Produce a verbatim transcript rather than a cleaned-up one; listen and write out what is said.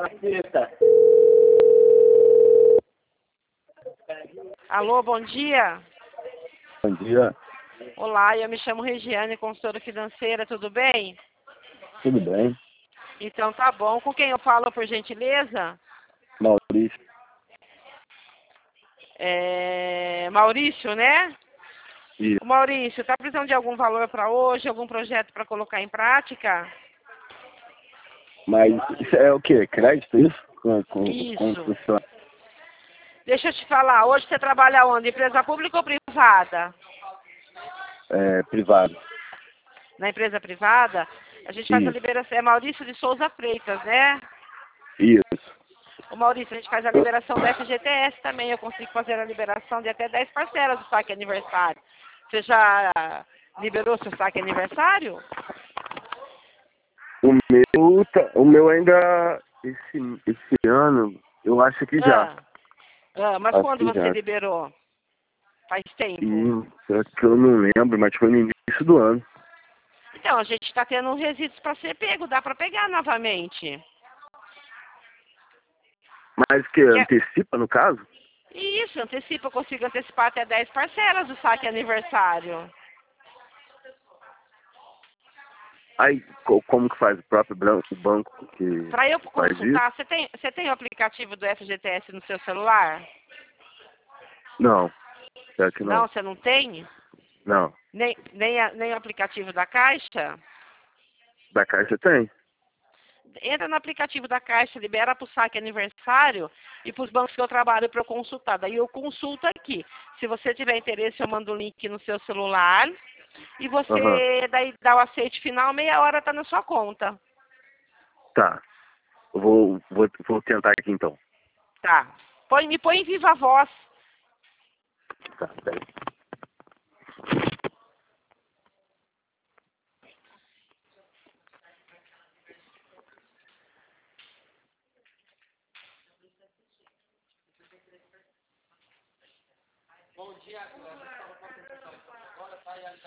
Alô, bom dia. Bom dia. Olá, eu me chamo Regiane, consultora financeira, tudo bem? Tudo bem? Então tá bom. Com quem eu falo, por gentileza? Maurício. É... Maurício, né? Isso. Ô, Maurício, tá precisando de algum valor para hoje, algum projeto para colocar em prática? Mas isso é o quê? Crédito, isso? Com, com, Isso. com funciona? Deixa eu te falar, hoje você trabalha onde? Empresa pública ou privada? É, privado. Na empresa privada, a gente faz a Isso. liberação. É Maurício de Souza Freitas, né? Isso. Ô Maurício, a gente faz a liberação do F G T S também. Eu consigo fazer a liberação de até dez parcelas do saque aniversário. Você já liberou seu saque aniversário? O meu, tá- o meu ainda, esse, esse ano, eu acho que já. Ah, ah, mas Acho quando que você já. liberou? Faz tempo. E será que eu não lembro, mas foi no início do ano. Então, a gente está tendo resíduos para ser pego. Dá para pegar novamente. Mas que Quer... antecipa, no caso? Isso, antecipa. Eu consigo antecipar até dez parcelas do saque aniversário. Aí, co- como que faz? O próprio branco, o banco que Para eu faz isso? consultar, você tem, você tem o aplicativo do F G T S no seu celular? Não. Será que Não, não? você não tem? Não. Nem, nem, a- nem o aplicativo da Caixa? Da Caixa tem. Entra no aplicativo da Caixa, libera para o saque aniversário e para os bancos que eu trabalho para eu consultar. Daí eu consulto aqui. Se você tiver interesse, eu mando o link no seu celular e Aham. você daí dá o aceite final, meia hora está na sua conta. Tá. Eu vou, vou, vou tentar aqui então. Tá. Põe, me põe em viva voz. Tá, peraí.